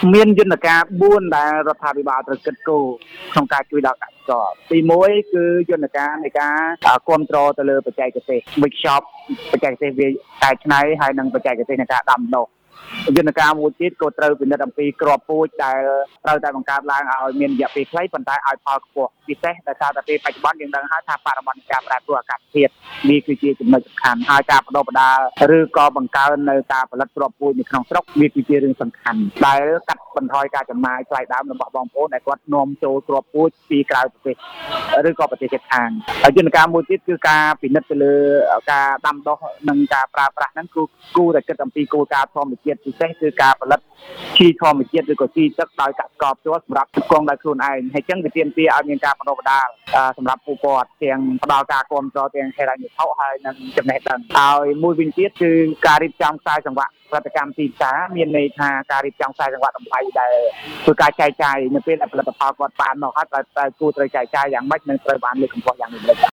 មានយន្តការ4ដែលរដ្ឋាភិបាលត្រូវគិតគូរក្នុងការជួយដល់កសិករទី1គឺយន្តការនៃការគ្រប់គ្រងទៅលើបច្ចេកទេសវិខ្យប់បច្ចេកទេសវាកែច្នៃហើយនិងបច្ចេកទេសនៃការដាំដុះយន្តការមួយទៀតក៏ត្រូវពិនិត្យអំពីគ្រាប់ពូជដែលត្រូវតែបង្កើតឡើងឲ្យមានរយៈពេលខ្លីប៉ុន្តែឲ្យផលខ្ពស់ពិសេសដោយសារតែពេលបច្ចុប្បន្នយើងដឹងហើយថាបរិបទនៃការប្រែប្រួលអាកាសធាតុវាគឺជាចំណុចសំខាន់ហើយការបដិបដាឬក៏បង្កើននៅការផលិតគ្រាប់ពូជនៅក្នុងស្រុកវាគឺជារឿងសំខាន់ដែលកាត់បន្ថយការចំណាយថ្លៃដើមរបស់បងប្អូនដែលគាត់នាំចូលគ្រាប់ពូជពីក្រៅប្រទេសឬក៏ប្រទេសជិតខាងហើយយន្តការមួយទៀតគឺការពិនិត្យទៅលើការដាំដុះនិងការប្រើប្រាស់ហ្នឹងគូតែគិតអំពីគោលការណ៍ធម្មជាតិពិសេសគឺការផលិតជីធម្មជាតិឬក៏ជីទឹកដោយកសិករផ្ទាល់សម្រាប់ផ្គងដោយខ្លួនឯងហើយចឹងវាទាមទារឲ្យមានការបណ្ដុះបណ្ដាលសម្រាប់ពួកគាត់ទាំងផ្ដល់ការគ្រប់គ្រងទាំងហិរញ្ញវត្ថុហើយនិងចំណេះដឹងហើយមួយវិញទៀតគឺការរៀបចំខ្សែសង្វាក់ផលិតកម្មទីផ្សារមានន័យថាការរៀបចំខ្សែសង្វាក់តម្លៃដែលធ្វើការចែកចាយនៅពេលដែលផលិតផលគាត់បានមកហើយតែគួរត្រូវចែកចាយយ៉ាងម៉េចនិងត្រូវបានលើកកម្ពស់យ៉ាងម៉េច